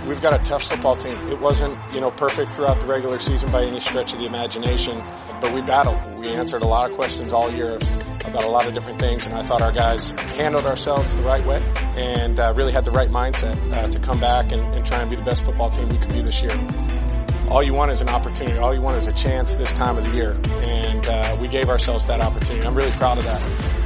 we've got a tough football team. It wasn't, perfect throughout the regular season by any stretch of the imagination, but we battled. We answered a lot of questions all year about a lot of different things, and I thought our guys handled ourselves the right way and really had the right mindset to come back and try and be the best football team we could be this year. All you want is an opportunity. All you want is a chance this time of the year, and we gave ourselves that opportunity. I'm really proud of that.